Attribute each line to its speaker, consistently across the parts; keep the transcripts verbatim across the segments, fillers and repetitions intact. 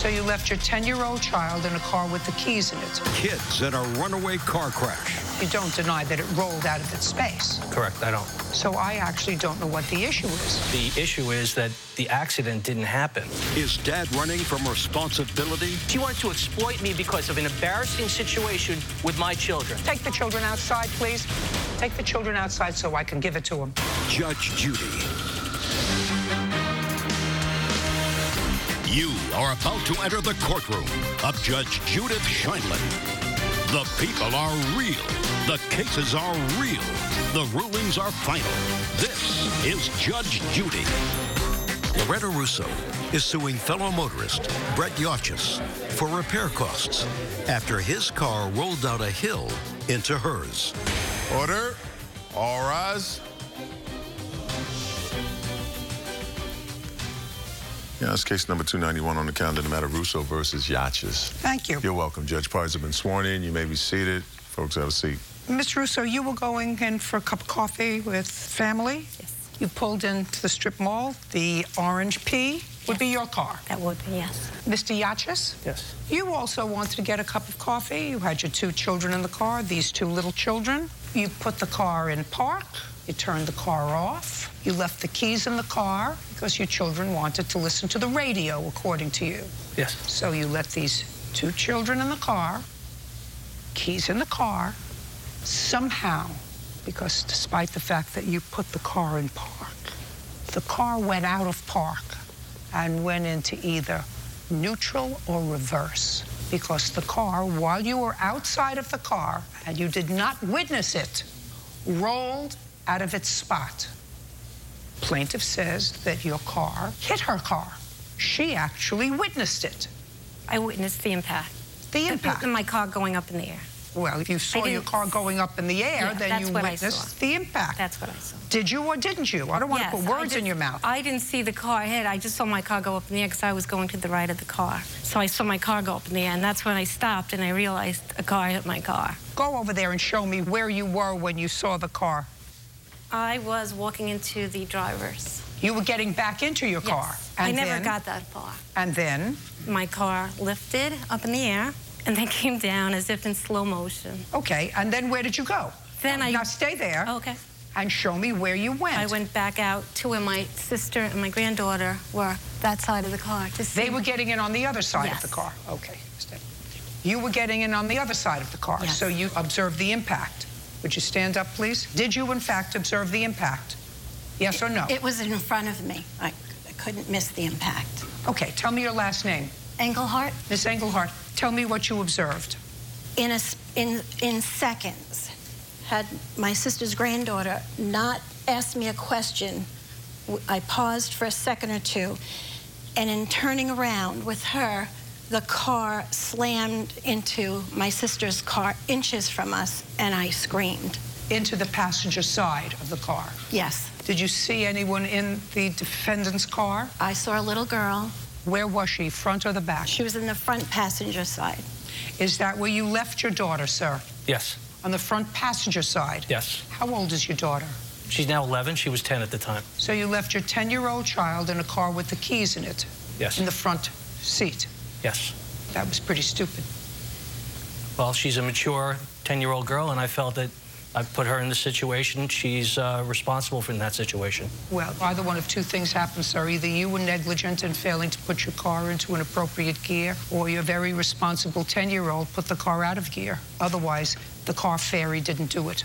Speaker 1: So you left your ten-year-old child in a car with the keys in it.
Speaker 2: Kids in a runaway car crash.
Speaker 1: You don't deny that it rolled out of its space.
Speaker 3: Correct, I don't.
Speaker 1: So I actually don't know what the issue is.
Speaker 3: The issue is that the accident didn't happen.
Speaker 2: Is Dad running from responsibility?
Speaker 3: She wanted to exploit me because of an embarrassing situation with my children.
Speaker 1: Take the children outside, please. Take the children outside so I can give it to them.
Speaker 2: Judge Judy. You are about to enter the courtroom of Judge Judith Sheindlin. The people are real. The cases are real. The rulings are final. This is Judge Judy. Loretta Russo is suing fellow motorist Brett Yachus for repair costs after his car rolled down a hill into hers.
Speaker 4: Order. All rise. Yeah, that's case number two ninety-one on the calendar, the matter Russo versus Yachus.
Speaker 1: Thank you.
Speaker 4: You're welcome. Judge parties have been sworn in. You may be seated. Folks, have a seat.
Speaker 1: Miss Russo, you were going in for a cup of coffee with family?
Speaker 5: Yes.
Speaker 1: You pulled into the strip mall. The orange P would
Speaker 5: Yes.
Speaker 1: be your car.
Speaker 5: That would be, yes.
Speaker 1: Mister Yachus?
Speaker 3: Yes.
Speaker 1: You also wanted to get a cup of coffee. You had your two children in the car, these two little children. You put the car in park. You turned the car off. You left the keys in the car because your children wanted to listen to the radio, according to you.
Speaker 3: Yes.
Speaker 1: So you let these two children in the car, keys in the car, somehow, because despite the fact that you put the car in park, the car went out of park and went into either neutral or reverse, because the car, while you were outside of the car and you did not witness it, rolled out of its spot. Plaintiff says that your car hit her car. She actually witnessed it.
Speaker 5: I witnessed the impact.
Speaker 1: The impact.
Speaker 5: My car going up in the air.
Speaker 1: Well, if you saw your car going up in the air,
Speaker 5: Yeah,
Speaker 1: then
Speaker 5: that's
Speaker 1: you
Speaker 5: what I
Speaker 1: witnessed
Speaker 5: saw.
Speaker 1: the impact.
Speaker 5: That's what I saw.
Speaker 1: Did you or didn't you? I don't want
Speaker 5: Yes,
Speaker 1: to put
Speaker 5: I
Speaker 1: words in
Speaker 5: just-
Speaker 1: your mouth.
Speaker 5: I didn't see the car hit. I just saw my car go up in the air because I was going to the right of the car. So I saw my car go up in the air, and that's when I stopped and I realized a car hit my car.
Speaker 1: Go over there and show me where you were when you saw the car.
Speaker 5: I was walking into the driver's.
Speaker 1: You were getting back into your car.
Speaker 5: Yes.
Speaker 1: And
Speaker 5: I never
Speaker 1: then,
Speaker 5: got that far.
Speaker 1: And then?
Speaker 5: My car lifted up in the air and then came down as if in slow motion.
Speaker 1: Okay, and then where did you go?
Speaker 5: Then
Speaker 1: now,
Speaker 5: I...
Speaker 1: Now stay there.
Speaker 5: Okay.
Speaker 1: And show me where you went.
Speaker 5: I went back out to where my sister and my granddaughter were, that side of the car. To see.
Speaker 1: They were getting in on the other side
Speaker 5: Yes.
Speaker 1: of the car. Okay. Stay. You were getting in on the other side of the car,
Speaker 5: Yes.
Speaker 1: so you observed the impact. Would you stand up, please? Did you, in fact, observe the impact? Yes or no?
Speaker 6: It was in front of me. I, I couldn't miss the impact.
Speaker 1: Okay, tell me your last name.
Speaker 6: Engelhart,
Speaker 1: Miss Engelhart, tell me what you observed.
Speaker 6: in, a, s- in, in seconds, had my sister's granddaughter not asked me a question, w- I paused for a second or two, and in turning around with her, the car slammed into my sister's car inches from us, and I screamed.
Speaker 1: Into the passenger side of the car.
Speaker 6: Yes.
Speaker 1: Did you see anyone in the defendant's car?
Speaker 6: I saw a little girl.
Speaker 1: Where was she, front or the back?
Speaker 6: She was in the front passenger side.
Speaker 1: Is that where you left your daughter, sir?
Speaker 3: Yes.
Speaker 1: On the front passenger side?
Speaker 3: Yes.
Speaker 1: How old is your daughter?
Speaker 3: She's now eleven. She was ten at the time.
Speaker 1: So you left your ten-year-old child in a car with the keys in it?
Speaker 3: Yes.
Speaker 1: In the front seat?
Speaker 3: Yes.
Speaker 1: That was pretty stupid.
Speaker 3: Well, she's a mature ten-year-old girl, and I felt that I put her in the situation. She's uh, responsible for in that situation.
Speaker 1: Well, either one of two things happened, sir. Either you were negligent in failing to put your car into an appropriate gear, or your very responsible ten-year-old put the car out of gear. Otherwise, the car fairy didn't do it.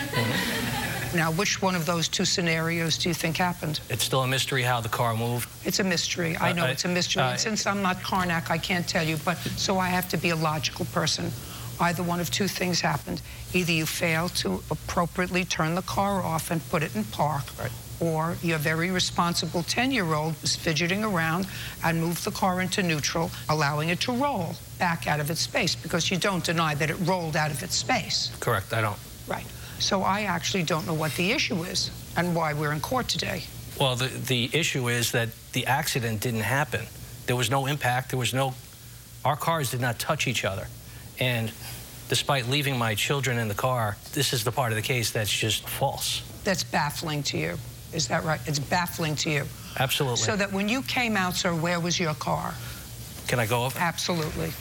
Speaker 1: Mm-hmm. Now, which one of those two scenarios do you think happened?
Speaker 3: It's still a mystery how the car moved.
Speaker 1: It's a mystery. I know
Speaker 3: Uh, I-
Speaker 1: it's a mystery.
Speaker 3: uh,
Speaker 1: and since I'm not Karnak, I can't tell you, but so I have to be a logical person. Either one of two things happened. Either you failed to appropriately turn the car off and put it in park,
Speaker 3: right,
Speaker 1: or your very responsible ten-year-old was fidgeting around and moved the car into neutral, allowing it to roll back out of its space, because you don't deny that it rolled out of its space.
Speaker 3: Correct, I don't.
Speaker 1: Right. So I actually don't know what the issue is and why we're in court today.
Speaker 3: Well, the, the issue is that the accident didn't happen. There was no impact. There was no... Our cars did not touch each other. And despite leaving my children in the car, this is the part of the case that's just false.
Speaker 1: That's baffling to you. Is that right? It's baffling to you.
Speaker 3: Absolutely.
Speaker 1: So that when you came out, sir, where was your car?
Speaker 3: Can I go over?
Speaker 1: Absolutely.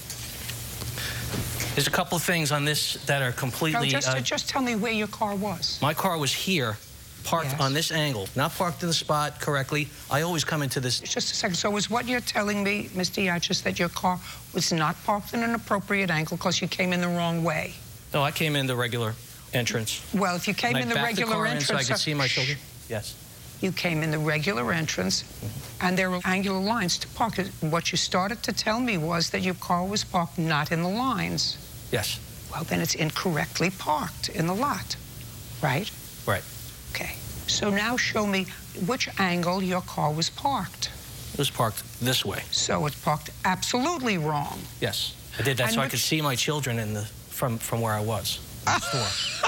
Speaker 3: There's a couple of things on this that are completely...
Speaker 1: No, just,
Speaker 3: uh,
Speaker 1: just tell me where your car was.
Speaker 3: My car was here, parked
Speaker 1: Yes.
Speaker 3: on this angle, not parked in the spot correctly. I always come into this...
Speaker 1: Just a second. So is what you're telling me, Mister Yachis, that your car was not parked in an appropriate angle because you came in the wrong way?
Speaker 3: No, I came in the regular entrance.
Speaker 1: Well, if you came
Speaker 3: And
Speaker 1: in
Speaker 3: I
Speaker 1: the
Speaker 3: backed
Speaker 1: regular
Speaker 3: car in
Speaker 1: entrance...
Speaker 3: so I could
Speaker 1: uh,
Speaker 3: see my
Speaker 1: shh.
Speaker 3: children. Yes.
Speaker 1: You came in the regular entrance,
Speaker 3: Mm-hmm.
Speaker 1: and there were angular lines to park. What you started to tell me was that your car was parked not in the lines.
Speaker 3: Yes.
Speaker 1: Well, then it's incorrectly parked in the lot, right?
Speaker 3: Right.
Speaker 1: Okay. So now show me which angle your car was parked.
Speaker 3: It was parked this way.
Speaker 1: So it's parked absolutely wrong.
Speaker 3: Yes. I did that
Speaker 1: And
Speaker 3: so I
Speaker 1: which-
Speaker 3: could see my children in the from from where I was in the store.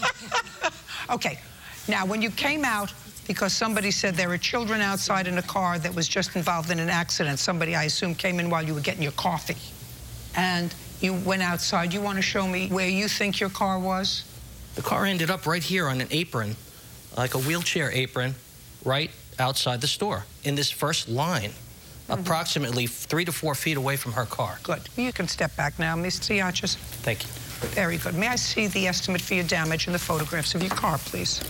Speaker 1: Okay. Now, when you came out, because somebody said there were children outside in a car that was just involved in an accident, somebody, I assume, came in while you were getting your coffee, and you went outside. You want to show me where you think your car was?
Speaker 3: The car ended up right here on an apron, like a wheelchair apron, right outside the store, in this first line, mm-hmm. approximately three to four feet away from her car.
Speaker 1: Good. You can step back now, Mister Yachis.
Speaker 3: Thank you.
Speaker 1: Very good. May I see the estimate for your damage and the photographs of your car, please?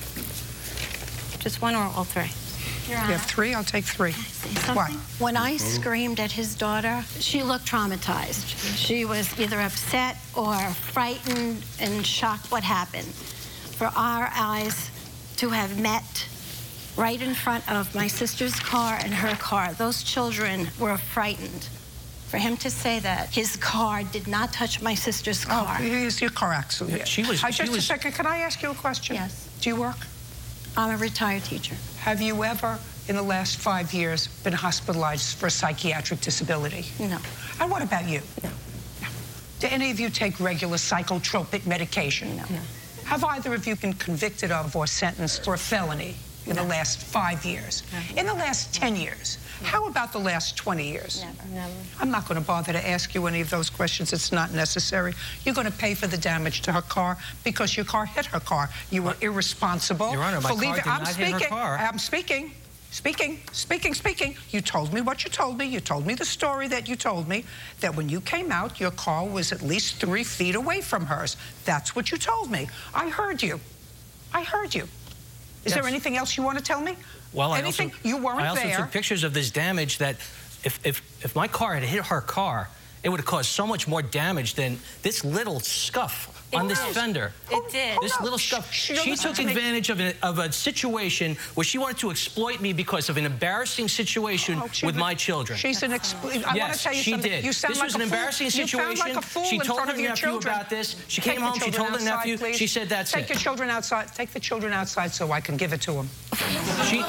Speaker 5: Just one or all three?
Speaker 6: Your
Speaker 1: You
Speaker 6: Honor,
Speaker 1: have three? I'll take three.
Speaker 6: say something?
Speaker 1: Why?
Speaker 6: When I screamed at his daughter, she looked traumatized. She was either upset or frightened and shocked what happened. For our eyes to have met right in front of my sister's car and her car, those children were frightened. For him to say that his car did not touch my sister's
Speaker 1: Oh,
Speaker 6: car.
Speaker 1: here's your car accident.
Speaker 3: Yeah, she was-
Speaker 1: Uh,
Speaker 3: she
Speaker 1: just a
Speaker 3: was-
Speaker 1: second. Can I ask you a question?
Speaker 6: Yes.
Speaker 1: Do you work?
Speaker 6: I'm a retired teacher.
Speaker 1: Have you ever, in the last five years, been hospitalized for a psychiatric disability?
Speaker 6: No.
Speaker 1: And what about you?
Speaker 6: No.
Speaker 1: No. Do any of you take regular psychotropic medication?
Speaker 6: No.
Speaker 1: No. Have either of you been convicted of or sentenced for a felony in
Speaker 6: No.
Speaker 1: the last five years?
Speaker 6: Never.
Speaker 1: In the last ten years? How about the last twenty years?
Speaker 6: Never. Never.
Speaker 1: I'm not going to bother to ask you any of those questions. It's not necessary. You're going to pay for the damage to her car because your car hit her car. You were irresponsible.
Speaker 3: Your Honor, my
Speaker 1: for
Speaker 3: car
Speaker 1: leaving.
Speaker 3: did
Speaker 1: I'm
Speaker 3: not hit her
Speaker 1: speaking.
Speaker 3: car.
Speaker 1: I'm speaking. Speaking, speaking, speaking. You told me what you told me. You told me the story that you told me, that when you came out, your car was at least three feet away from hers. That's what you told me. I heard you. I heard you. Is
Speaker 3: Yes.
Speaker 1: there anything else you want to tell me?
Speaker 3: Well, I
Speaker 1: Anything?
Speaker 3: also,
Speaker 1: You weren't
Speaker 3: I also
Speaker 1: there.
Speaker 3: took pictures of this damage that if, if, if my car had hit her car, it would have caused so much more damage than this little scuff on this
Speaker 1: does.
Speaker 3: fender.
Speaker 5: It did.
Speaker 3: This
Speaker 1: no.
Speaker 3: little scuff.
Speaker 1: Shh,
Speaker 3: She
Speaker 1: listen
Speaker 3: took
Speaker 1: to me.
Speaker 3: advantage of a, of a situation where she wanted to exploit me because of an embarrassing situation
Speaker 1: Oh, she
Speaker 3: with
Speaker 1: was-
Speaker 3: my children.
Speaker 1: She's an expl- I want
Speaker 3: Yes,
Speaker 1: to tell you
Speaker 3: she
Speaker 1: something.
Speaker 3: did.
Speaker 1: You sound
Speaker 3: This
Speaker 1: like
Speaker 3: was
Speaker 1: a
Speaker 3: an
Speaker 1: fool.
Speaker 3: embarrassing
Speaker 1: You sound
Speaker 3: situation.
Speaker 1: like a fool
Speaker 3: She
Speaker 1: in
Speaker 3: told
Speaker 1: front
Speaker 3: her
Speaker 1: of your
Speaker 3: nephew
Speaker 1: children.
Speaker 3: about this. She
Speaker 1: Take
Speaker 3: came
Speaker 1: the
Speaker 3: home, she
Speaker 1: children
Speaker 3: told her
Speaker 1: outside,
Speaker 3: nephew.
Speaker 1: please.
Speaker 3: She said, that's
Speaker 1: Take
Speaker 3: it.
Speaker 1: your children outside. Take the children outside so I can give it to them.
Speaker 3: She,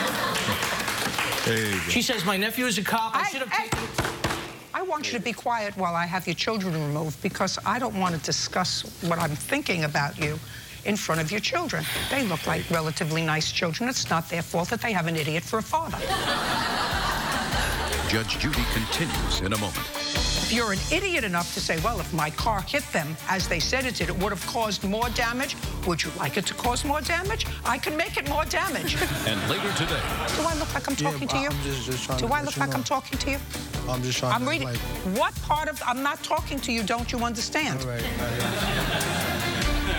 Speaker 4: There you go.
Speaker 3: she says, my nephew is a cop. I
Speaker 1: Hey,
Speaker 3: should have
Speaker 1: hey.
Speaker 3: taken it.
Speaker 1: I want you to be quiet while I have your children removed because I don't want to discuss what I'm thinking about you in front of your children. They look like relatively nice children. It's not their fault that they have an idiot for a father.
Speaker 2: Judge Judy continues in a moment.
Speaker 1: If you're an idiot enough to say, well, if my car hit them as they said it did, it would have caused more damage, would you like it to cause more damage? I can make it more damage.
Speaker 2: And later today,
Speaker 1: Do I look like I'm
Speaker 7: Yeah,
Speaker 1: talking
Speaker 7: but
Speaker 1: to you?
Speaker 7: I'm just- just trying
Speaker 1: Do
Speaker 7: to
Speaker 1: I
Speaker 7: let
Speaker 1: look
Speaker 7: you
Speaker 1: like
Speaker 7: know.
Speaker 1: I'm talking to you?
Speaker 7: I'm just trying
Speaker 1: I'm
Speaker 7: to
Speaker 1: reading.
Speaker 7: like.
Speaker 1: What part of I'm not talking to you? Don't you understand?
Speaker 7: All right, all right.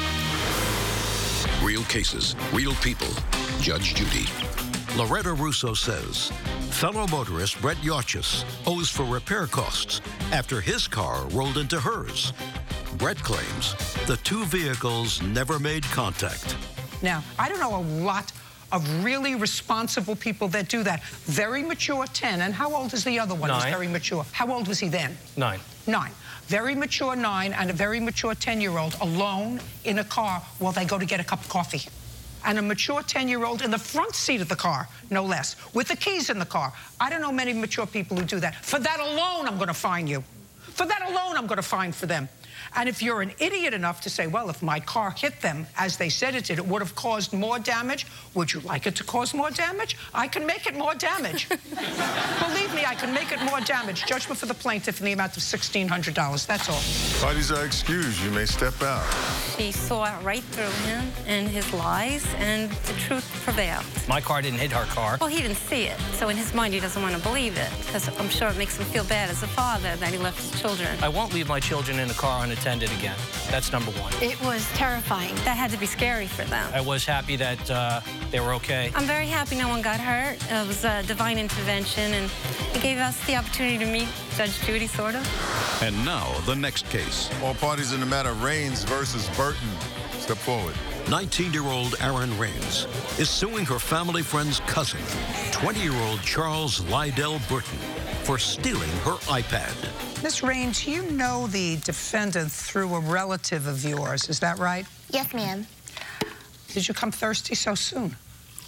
Speaker 2: real cases, real people. Judge Judy. Loretta Russo says fellow motorist Brett Yachis owes for repair costs after his car rolled into hers. Brett claims the two vehicles never made contact.
Speaker 1: Now, I don't know a lot of really responsible people that do that. Very mature, ten. And how old is the other one? Who's
Speaker 3: Nine.
Speaker 1: very mature. How old was he then?
Speaker 3: Nine.
Speaker 1: Nine. Very mature nine and a very mature ten-year-old alone in a car while they go to get a cup of coffee. And a mature ten-year-old in the front seat of the car, no less, with the keys in the car. I don't know many mature people who do that. For that alone, I'm going to fine you. For that alone, I'm going to fine for them. And if you're an idiot enough to say, well, if my car hit them as they said it did, it would have caused more damage, would you like it to cause more damage? I can make it more damage. Believe me, I can make it more damage. Judgment for the plaintiff in the amount of sixteen hundred dollars. That's all.
Speaker 4: Parties are excused. You may step out.
Speaker 5: She saw right through him and his lies, and the truth prevailed.
Speaker 3: My car didn't hit her car.
Speaker 5: Well, he didn't see it, so in his mind he doesn't want to believe it, because I'm sure it makes him feel bad as a father that he left his children.
Speaker 3: I won't leave my children in the car unattended again. That's number one.
Speaker 5: It was terrifying. That had to be scary for them.
Speaker 3: I was happy that uh, they were okay.
Speaker 5: I'm very happy no one got hurt. It was a divine intervention, and it gave us the opportunity to meet Judge Judy, sort of.
Speaker 2: And now, the next case.
Speaker 4: All parties in the matter, Rains versus Burton. Step forward.
Speaker 2: nineteen-year-old Aaron Rains is suing her family friend's cousin, twenty-year-old Charles Lydell Burton, for stealing her iPad.
Speaker 1: Miss Rains, you know the defendant through a relative of yours, is that right?
Speaker 8: Yes, ma'am.
Speaker 1: Did you come thirsty so soon?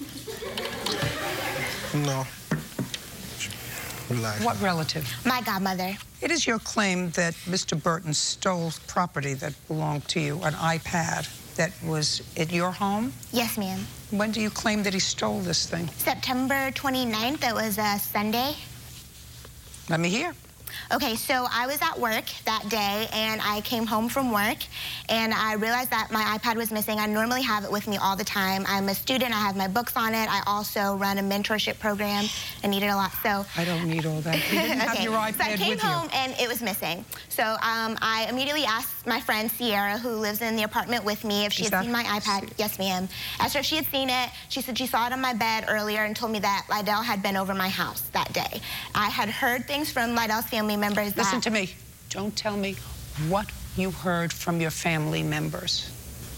Speaker 7: No. Relax.
Speaker 1: What relative?
Speaker 8: My godmother.
Speaker 1: It is your claim that Mister Burton stole property that belonged to you, an iPad that was at your home?
Speaker 8: Yes, ma'am.
Speaker 1: When do you claim that he stole this thing?
Speaker 8: September twenty-ninth, it was a Sunday.
Speaker 1: Let me hear.
Speaker 8: Okay, so I was at work that day, and I came home from work, and I realized that my iPad was missing. I normally have it with me all the time. I'm a student. I have my books on it. I also run a mentorship program. I need it a lot, so...
Speaker 1: I don't need all that. You didn't have
Speaker 8: okay.
Speaker 1: your iPad
Speaker 8: so I came
Speaker 1: with
Speaker 8: home,
Speaker 1: you.
Speaker 8: and it was missing. So um, I immediately asked my friend Sierra, who lives in the apartment with me, if she
Speaker 1: Is
Speaker 8: had
Speaker 1: that-
Speaker 8: seen my iPad. Yes, ma'am. Asked her if she had seen it. She said she saw it on my bed earlier and told me that Lydell had been over my house that day. I had heard things from Lydell's family members that...
Speaker 1: Listen to me. Don't tell me what you heard from your family members.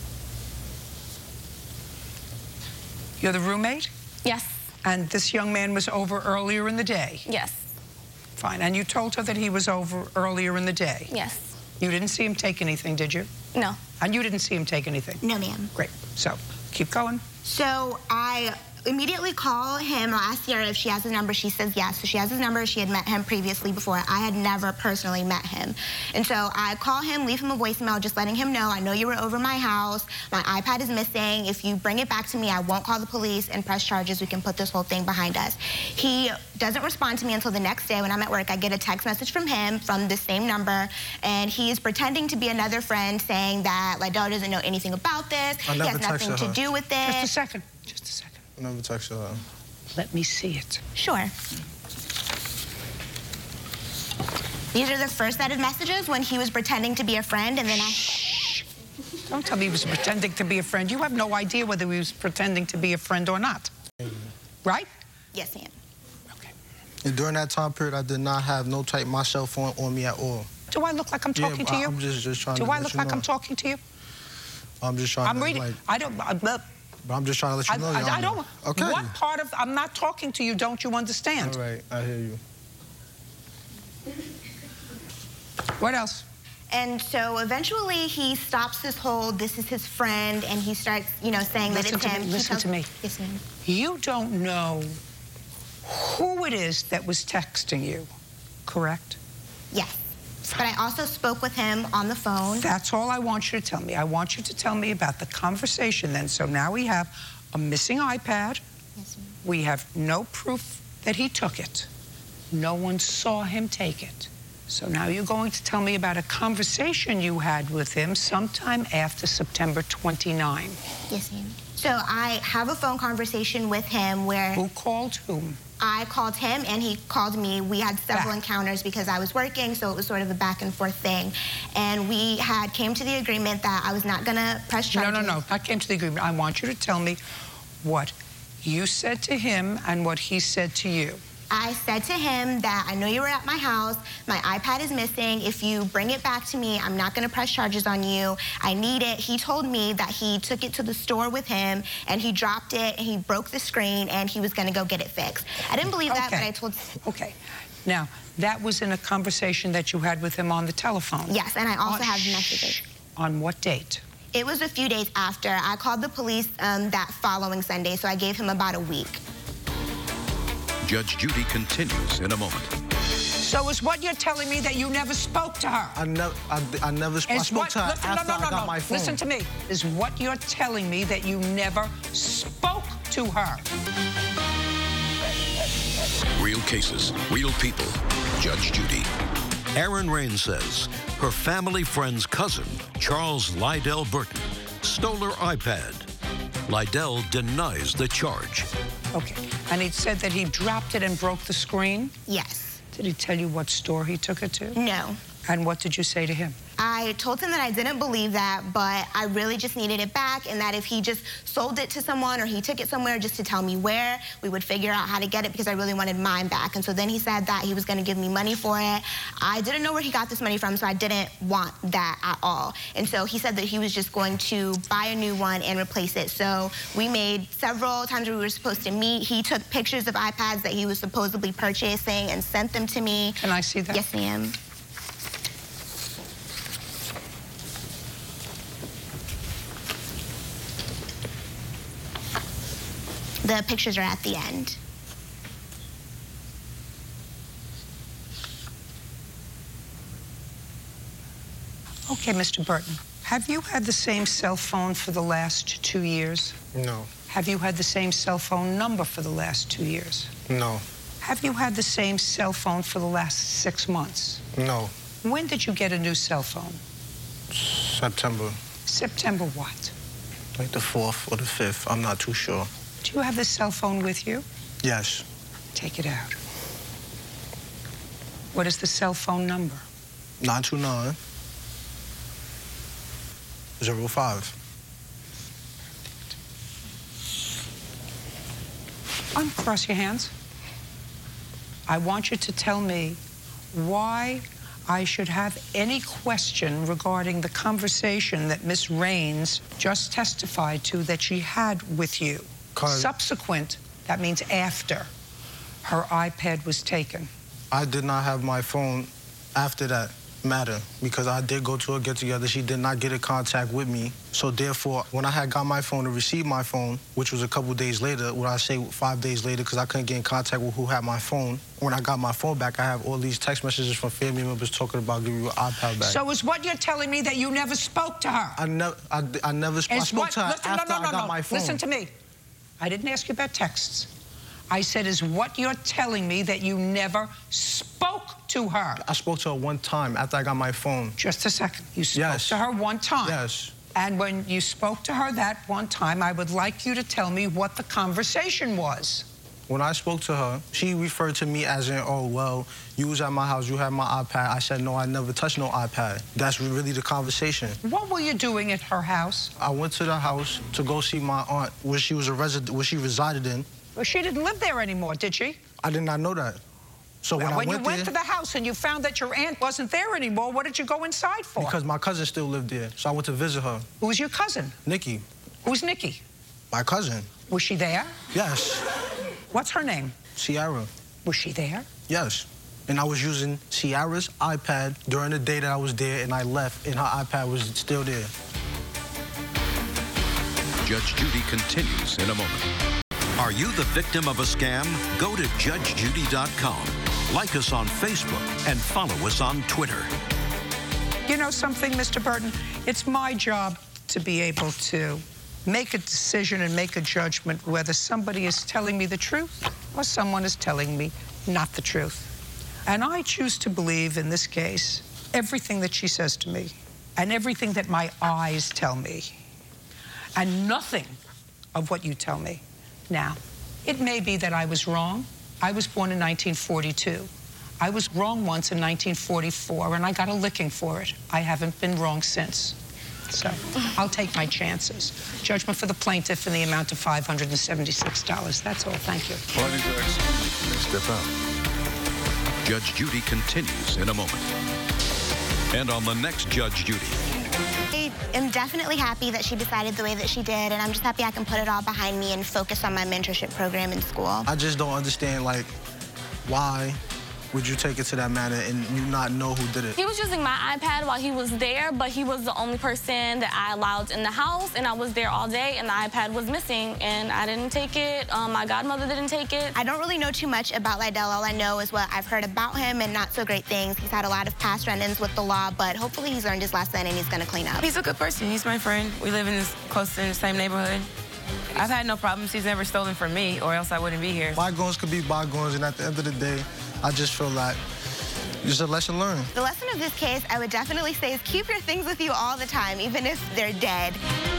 Speaker 1: You're the roommate?
Speaker 5: Yes.
Speaker 1: And this young man was over earlier in the day?
Speaker 5: Yes.
Speaker 1: Fine. And you told her that he was over earlier in the day?
Speaker 5: Yes.
Speaker 1: You didn't see him take anything, did you?
Speaker 5: No.
Speaker 1: And you didn't see him take anything?
Speaker 8: No, ma'am.
Speaker 1: Great. So, keep going.
Speaker 8: So I immediately call him. I asked Sierra if she has his number. She says yes. So she has his number. She had met him previously before. I had never personally met him. And so I call him, leave him a voicemail, just letting him know, I know you were over my house. My iPad is missing. If you bring it back to me, I won't call the police and press charges. We can put this whole thing behind us. He doesn't respond to me until the next day when I'm at work. I get a text message from him from the same number, and he is pretending to be another friend, saying that Lydell doesn't know anything about this.
Speaker 7: I
Speaker 8: He
Speaker 7: never
Speaker 8: has nothing
Speaker 7: texted
Speaker 8: to
Speaker 7: her.
Speaker 8: do with it.
Speaker 1: Just a second. Just a second.
Speaker 7: I never texted her.
Speaker 1: Let me see it.
Speaker 8: Sure. These are the first set of messages when he was pretending to be a friend, and then I...
Speaker 1: Shh. Don't tell me he was pretending to be a friend. You have no idea whether he was pretending to be a friend or not. Right?
Speaker 8: Yes, ma'am.
Speaker 1: Okay.
Speaker 7: And during that time period, I did not have no type my cell phone on me at all.
Speaker 1: Do I look like I'm talking
Speaker 7: yeah,
Speaker 1: to you?
Speaker 7: I'm just, just trying
Speaker 1: Do
Speaker 7: to
Speaker 1: I
Speaker 7: let
Speaker 1: look
Speaker 7: you
Speaker 1: like
Speaker 7: know.
Speaker 1: I'm talking to you?
Speaker 7: I'm just trying
Speaker 1: I'm
Speaker 7: to,
Speaker 1: reading.
Speaker 7: like,
Speaker 1: I don't... I, uh,
Speaker 7: but I'm just trying to let you
Speaker 1: I,
Speaker 7: know,
Speaker 1: I,
Speaker 7: Your
Speaker 1: I don't...
Speaker 7: Honor. Okay.
Speaker 1: What part of... I'm not talking to you, don't you understand?
Speaker 7: All right, I hear you.
Speaker 1: What else?
Speaker 8: And so eventually he stops this whole, this is his friend, and he starts, you know, saying
Speaker 1: Listen
Speaker 8: that it's
Speaker 1: to
Speaker 8: him.
Speaker 1: me,
Speaker 8: He
Speaker 1: listen
Speaker 8: tells-
Speaker 1: to me.
Speaker 8: Yes, ma'am.
Speaker 1: You don't know who it is that was texting you, correct?
Speaker 8: Yes. But I also spoke with him on the phone.
Speaker 1: That's all I want you to tell me. I want you to tell me about the conversation then. So now we have a missing iPad.
Speaker 8: Yes, ma'am.
Speaker 1: We have no proof that he took it. No one saw him take it. So now you're going to tell me about a conversation you had with him sometime after September twenty-ninth.
Speaker 8: Yes, ma'am. So I have a phone conversation with him where
Speaker 1: Who called whom?
Speaker 8: I called him and he called me. We had several
Speaker 1: Back.
Speaker 8: encounters because I was working, so it was sort of a back and forth thing. And we had came to the agreement that I was not gonna press
Speaker 1: No,
Speaker 8: charges.
Speaker 1: no, no. I came to the agreement. I want you to tell me what you said to him and what he said to you.
Speaker 8: I said to him that I know you were at my house, my iPad is missing. If you bring it back to me, I'm not gonna press charges on you. I need it. He told me that he took it to the store with him and he dropped it and he broke the screen and he was gonna go get it fixed. I didn't believe that, but
Speaker 1: Okay.
Speaker 8: I told...
Speaker 1: Okay. Now, that was in a conversation that you had with him on the telephone.
Speaker 8: Yes, and I also
Speaker 1: On-
Speaker 8: have
Speaker 1: shh.
Speaker 8: messages.
Speaker 1: On what date?
Speaker 8: It was a few days after. I called the police um, that following Sunday, so I gave him about a week.
Speaker 2: Judge Judy continues in a moment.
Speaker 1: So is what you're telling me that you never spoke to her?
Speaker 7: I never, I, I never sp I
Speaker 1: Is
Speaker 7: spoke
Speaker 1: what,
Speaker 7: to her
Speaker 1: listen,
Speaker 7: after
Speaker 1: no, no, no,
Speaker 7: I got
Speaker 1: no.
Speaker 7: my phone.
Speaker 1: Listen to me. Is what you're telling me that you never spoke to her?
Speaker 2: Real cases, real people. Judge Judy. Aaron Rain says her family friend's cousin, Charles Lydell Burton, stole her iPad. Lydell denies the charge.
Speaker 1: Okay. And he said that he dropped it and broke the screen?
Speaker 8: Yes.
Speaker 1: Did he tell you what store he took it to?
Speaker 8: No.
Speaker 1: And what did you say to him?
Speaker 8: I told him that I didn't believe that, but I really just needed it back, and that if he just sold it to someone or he took it somewhere just to tell me where, we would figure out how to get it because I really wanted mine back. And so then he said that he was going to give me money for it. I didn't know where he got this money from, so I didn't want that at all. And so he said that he was just going to buy a new one and replace it. So we made several times we were supposed to meet. He took pictures of iPads that he was supposedly purchasing and sent them to me.
Speaker 1: Can I see that?
Speaker 8: Yes, ma'am. The pictures are at the end.
Speaker 1: Okay, Mister Burton. Have you had the same cell phone for the last two years?
Speaker 7: No.
Speaker 1: Have you had the same cell phone number for the last two years?
Speaker 7: No.
Speaker 1: Have you had the same cell phone for the last six months?
Speaker 7: No.
Speaker 1: When did you get a new cell phone?
Speaker 7: September.
Speaker 1: September what?
Speaker 7: Like the fourth or the fifth. I'm not too sure.
Speaker 1: Do you have the cell phone with you?
Speaker 7: Yes.
Speaker 1: Take it out. What is the cell phone number?
Speaker 7: nine two nine zero five.
Speaker 1: Uncross your hands. I want you to tell me why I should have any question regarding the conversation that Miss Rains just testified to that she had with you.
Speaker 7: Cause
Speaker 1: Subsequent, that means after, her iPad was taken.
Speaker 7: I did not have my phone after that matter because I did go to a get-together. She did not get in contact with me. So therefore, when I had got my phone to receive my phone, which was a couple days later, what I say five days later, because I couldn't get in contact with who had my phone. When I got my phone back, I have all these text messages from family members talking about giving you an iPad back.
Speaker 1: So is what you're telling me that you never spoke to her?
Speaker 7: I never, I, I never sp I
Speaker 1: Is
Speaker 7: spoke
Speaker 1: what,
Speaker 7: to her
Speaker 1: listen,
Speaker 7: after
Speaker 1: no, no, no,
Speaker 7: I got
Speaker 1: no.
Speaker 7: my phone.
Speaker 1: Listen to me. I didn't ask you about texts. I said, is what you're telling me that you never spoke to her?
Speaker 7: I spoke to her one time after I got my phone.
Speaker 1: Just a second. You spoke
Speaker 7: Yes.
Speaker 1: to her one time?
Speaker 7: Yes.
Speaker 1: And when you spoke to her that one time, I would like you to tell me what the conversation was.
Speaker 7: When I spoke to her, she referred to me as in, oh, well, you was at my house, you had my iPad. I said, no, I never touched no iPad. That's really the conversation.
Speaker 1: What were you doing at her house?
Speaker 7: I went to the house to go see my aunt, where she was a resident, where she resided in.
Speaker 1: Well, she didn't live there anymore, did she?
Speaker 7: I did not know that. So when,
Speaker 1: Well, when
Speaker 7: I went
Speaker 1: you went
Speaker 7: there,
Speaker 1: to the house and you found that your aunt wasn't there anymore, what did you go inside for?
Speaker 7: because my cousin still lived there, so I went to visit her.
Speaker 1: Who was your cousin?
Speaker 7: Nikki,
Speaker 1: Who's Nikki?
Speaker 7: my cousin.
Speaker 1: Was she there?
Speaker 7: Yes.
Speaker 1: What's her name?
Speaker 7: Ciara.
Speaker 1: Was she there?
Speaker 7: Yes. And I was using Ciara's iPad during the day that I was there, and I left, and her iPad was still there.
Speaker 2: Judge Judy continues in a moment. Are you the victim of a scam? Go to judge judy dot com. Like us on Facebook and follow us on Twitter.
Speaker 1: You know something, Mister Burton? It's my job to be able to make a decision and make a judgment whether somebody is telling me the truth or someone is telling me not the truth. And I choose to believe, in this case, everything that she says to me and everything that my eyes tell me and nothing of what you tell me. Now, it may be that I was wrong. I was born in nineteen forty-two. I was wrong once in nineteen forty-four, and I got a licking for it. I haven't been wrong since. So I'll take my chances. Judgment for the plaintiff in the amount of five hundred seventy-six dollars. That's all. Thank you.
Speaker 4: Findings are excellent. Step out.
Speaker 2: Judge Judy continues in a moment. And on the next Judge Judy.
Speaker 8: I am definitely happy that she decided the way that she did, and I'm just happy I can put it all behind me and focus on my mentorship program in school.
Speaker 7: I just don't understand, like, why would you take it to that manner and you not know who did it?
Speaker 9: He was using my iPad while he was there, but he was the only person that I allowed in the house, and I was there all day, and the iPad was missing, and I didn't take it. Um, my godmother didn't take it.
Speaker 8: I don't really know too much about Lydell. All I know is what I've heard about him and not so great things. He's had a lot of past run-ins with the law, but hopefully he's learned his lesson and he's going to clean up.
Speaker 10: He's a good person. He's my friend. We live in this close in the same neighborhood. I've had no problems. He's never stolen from me, or else I wouldn't be here.
Speaker 7: Bygones could be bygones, and at the end of the day, I just feel like it's a lesson learned.
Speaker 8: The lesson of this case, I would definitely say, is keep your things with you all the time, even if they're dead.